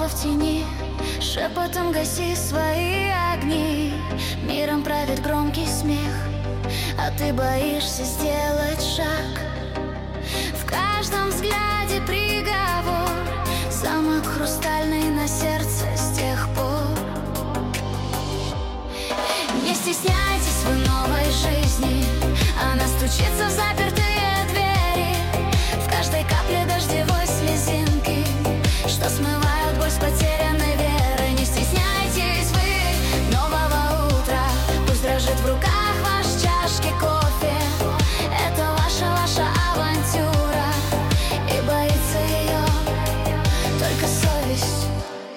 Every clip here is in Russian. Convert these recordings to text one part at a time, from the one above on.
снова в тени, шепотом гаси свои огни. Миром правит громкий смех, а ты боишься сделать шаг. В каждом взгляде приговор, замок хрустальный на сердце с тех пор. Не стесняйтесь вы новой жизни, она стучится в запертые двери. В каждой капле дождевой слезинки, что смывают боль с потерянной веры. Не стесняйтесь вы нового утра, пусть дрожит в руках ваш чашки кофе. Это ваша авантюра, и боится ее только совесть.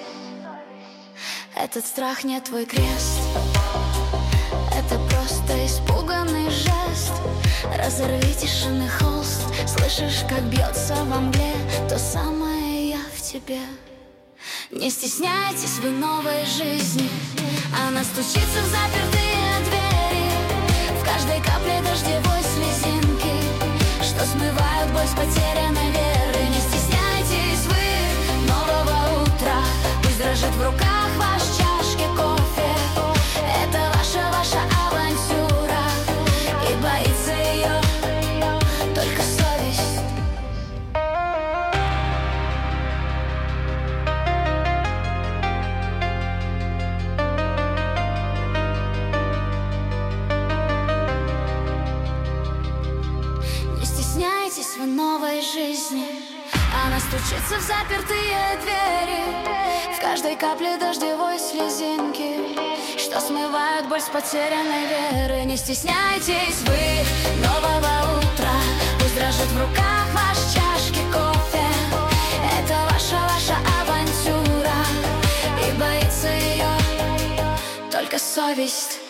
Этот страх не твой крест, это просто испуганный жест. Разорви тишины холст, слышишь, как бьется во мгле то самое я в тебе. Не стесняйтесь вы новой жизни, она стучится в запертые двери. В каждой капле дождевой слезинки, что смывают боль с потерянной веры. Не стесняйтесь вы нового утра, пусть дрожит в руках ваш чашки кофе. Это ваша авантюра, и боится ее только совесть. Не стесняйтесь вы новой жизни, она стучится в запертые двери. В каждой капле дождевой слезинки, что смывают боль с потерянной веры. Не стесняйтесь вы нового утра, пусть дрожит в руках ваш чашки кофе. Это ваша авантюра, и боится ее только совесть.